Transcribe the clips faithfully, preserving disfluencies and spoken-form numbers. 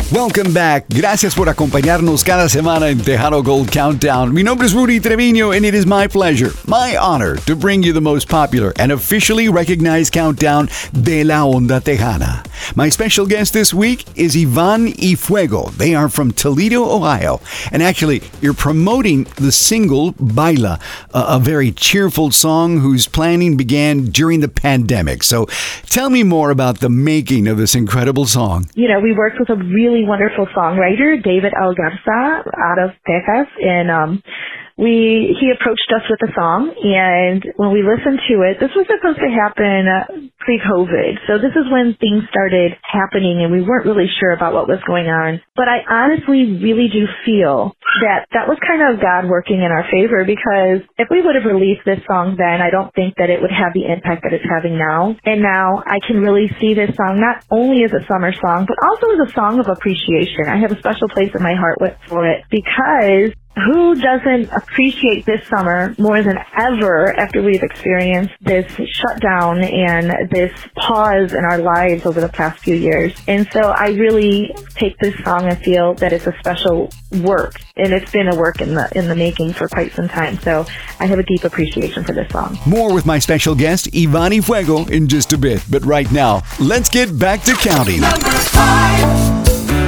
Welcome back. Gracias por acompañarnos cada semana en Tejano Gold Countdown. Mi nombre es Rudy Treviño, and it is my pleasure, my honor, to bring you the most popular and officially recognized countdown de la onda tejana. My special guest this week is Iván y Fuego. They are from Toledo, Ohio. And actually, you're promoting the single Baila, a, a very cheerful song whose planning began during the pandemic. So tell me more about the making of this incredible song. You know, we worked with a really wonderful songwriter, David Algarza, out of Texas, and um, we he approached us with a song, and when we listened to it, this was supposed to happen uh, pre-COVID, so this is when things started happening, and we weren't really sure about what was going on. But I honestly really do feel that that was kind of God working in our favor, because if we would have released this song then, I don't think that it would have the impact that it's having now. And now I can really see this song not only as a summer song, but also as a song of appreciation. I have a special place in my heart for it, because who doesn't appreciate this summer more than ever after we've experienced this shutdown and this pause in our lives over the past few years? And so I really take this song and feel that it's a special work, and it's been a work in the in the making for quite some time. So I have a deep appreciation for this song. More with my special guest, Iván y Fuego, in just a bit. But right now, let's get back to counting. Number five.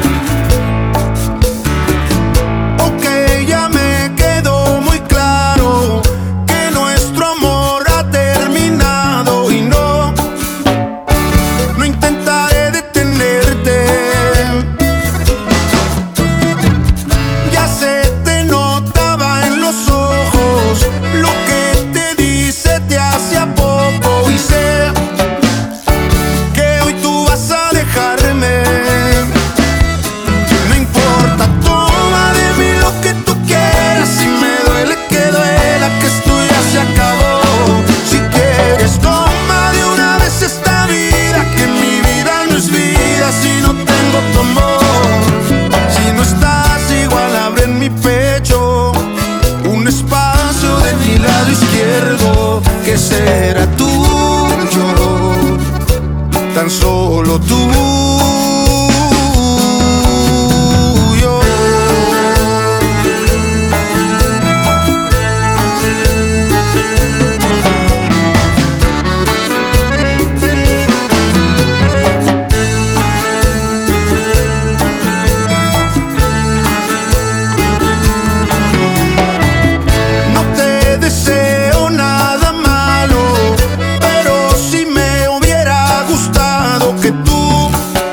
Que será tuyo, tan solo tuyo. No te deseo nada malo, pero si me hubiera gustado que tú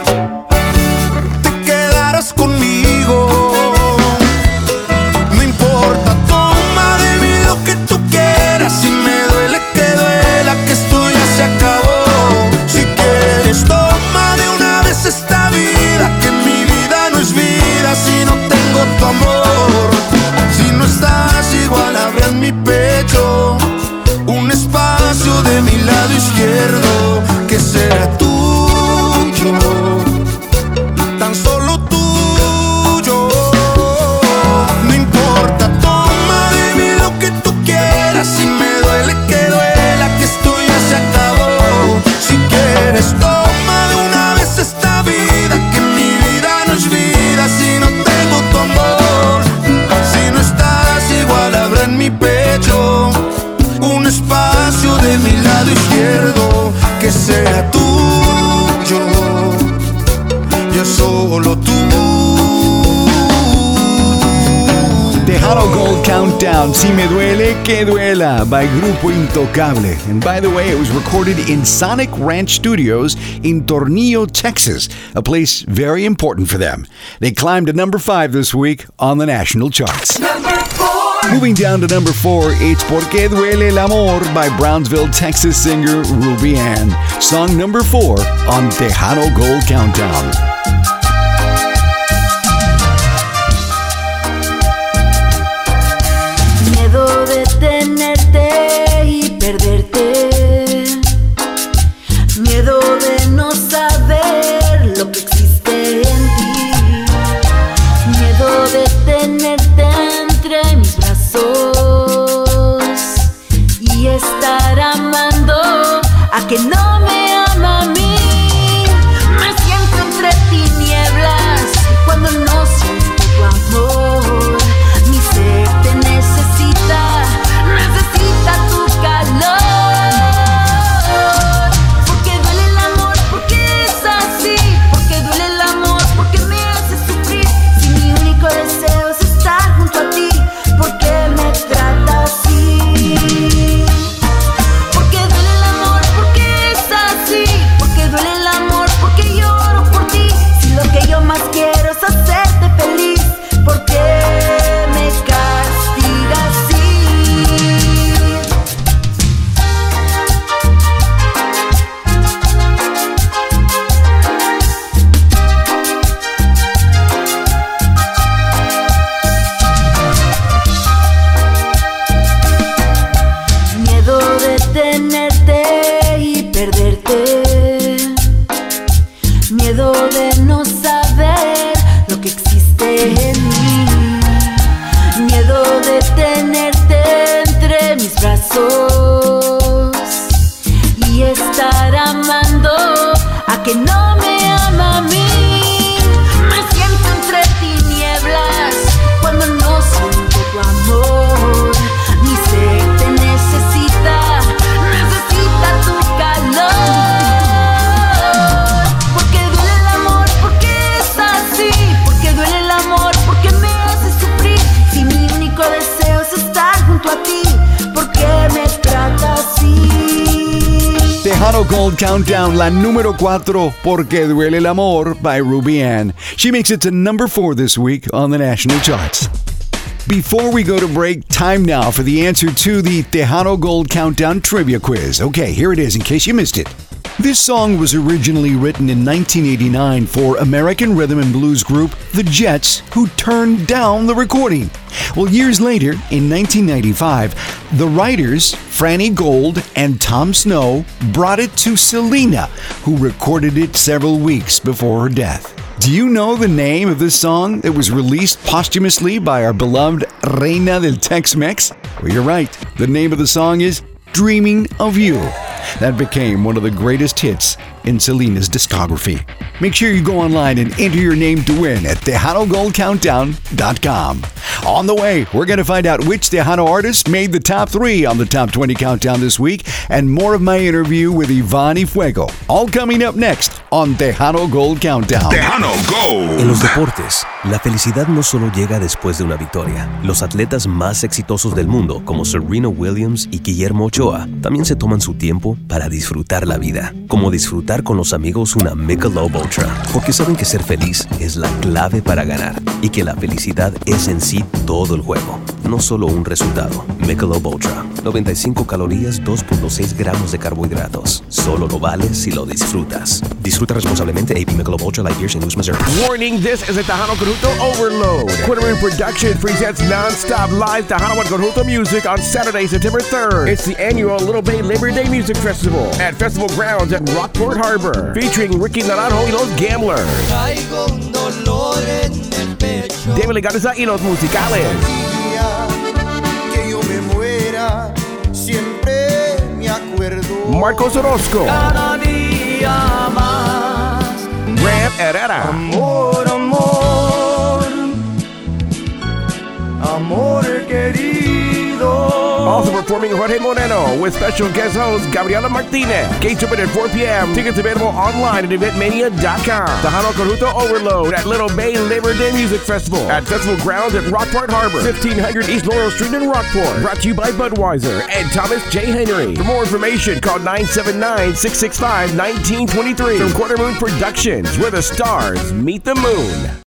te quedaras conmigo. No importa, toma de mí lo que tú quieras. Si me duele, que duela, que esto ya se acabó. Si quieres, toma de una vez esta vida, que mi vida no es vida si no tengo tu amor. Si no estás igual, abre en mi pecho un espacio de mi lado izquierdo que será tuyo, tan solo tuyo. No importa, toma de mí lo que tú quieras. Si me duele, que duela, que esto ya se acabó. Si quieres, toma de una vez esta vida, que mi vida no es vida si no tengo tu amor. Si no estás igual, abre en mi pecho un espacio de mi lado izquierdo que sea tuyo, yo solo tú. Tejano Gold Countdown, Si Me Duele, Que Duela, by Grupo Intocable. And by the way, it was recorded in Sonic Ranch Studios in Tornillo, Texas, a place very important for them. They climbed to number five this week on the national charts. Number four. Moving down to number four, it's Porque Duele el Amor by Brownsville, Texas singer Ruby Ann. Song number four on Tejano Gold Countdown. Miedo de tenerte y perderte. Miedo de no saber lo que existe en ti. Miedo de tenerte entre mis brazos y estar amando a que no me ama a mí. Me siento entre tinieblas miedo de no saber lo que existe en mí, miedo de tenerte entre mis brazos y estar amando a que no me ama a mí. Me siento entre tinieblas cuando no siento tu amor. Mi ser te necesita, necesita tu calor. Porque duele el amor, porque es así. Porque duele el amor, porque me hace sufrir. Si mi único deseo es estar junto a ti, ¿por qué me tratas así? Tejano Gold Countdown, la número cuatro, Porque Duele el Amor, by Ruby Ann. She makes it to number four this week on the national charts. Before we go to break, time now for the answer to the Tejano Gold Countdown trivia quiz. Okay, here it is in case you missed it. This song was originally written in nineteen eighty-nine for American rhythm and blues group The Jets, who turned down the recording. Well, years later, in nineteen ninety-five, the writers, Franny Gold and Tom Snow, brought it to Selena, who recorded it several weeks before her death. Do you know the name of this song that was released posthumously by our beloved Reina del Tex-Mex? Well, you're right. The name of the song is Dreaming of You. That became one of the greatest hits in Selena's discography. Make sure you go online and enter your name to win at Tejano Gold Countdown dot com. On the way, we're going to find out which Tejano artist made the top three on the Top twenty Countdown this week, and more of my interview with Iván y Fuego. All coming up next on Tejano Gold Countdown. Tejano Gold. En los deportes, la felicidad no solo llega después de una victoria. Los atletas más exitosos del mundo, como Serena Williams y Guillermo Ochoa, también se toman su tiempo para disfrutar la vida, como disfrutar con los amigos una Michelob Ultra, porque saben que ser feliz es la clave para ganar y que la felicidad es en sí todo el juego, no solo un resultado. Michelob Ultra, noventa y cinco calorías, dos punto seis gramos de carbohidratos. Solo lo vale si lo disfrutas. Disfruta responsablemente. A P Michelob Ultra Light Beer, Saint Louis, Missouri. Warning, this is a Tejano Conjunto Overload. Quarter Production presents non-stop live Tejano and Conjunto music on Saturday, September third. It's the annual Little Bay Labor Day Music Festival at Festival Grounds at Rockport Harbor, featuring Ricky Naranjo y Los Gamblers, David Legarza y Los Musicales, Que yo me muera, siempre me acuerdo. Marcos Orozco, Cada día más. Ram Herrera, Amor, amor, amor querido. also performing Jorge Moreno with special guest host Gabriela Martinez. Gates open at four p.m. Tickets available online at event mania dot com. Tejano Conjunto Overload at Little Bay Labor Day Music Festival at Festival Grounds at Rockport Harbor, fifteen hundred East Laurel Street in Rockport. Brought to you by Budweiser and Thomas J. Henry. For more information, call nine seven nine, six six five, one nine two three. From Quarter Moon Productions, where the stars meet the moon.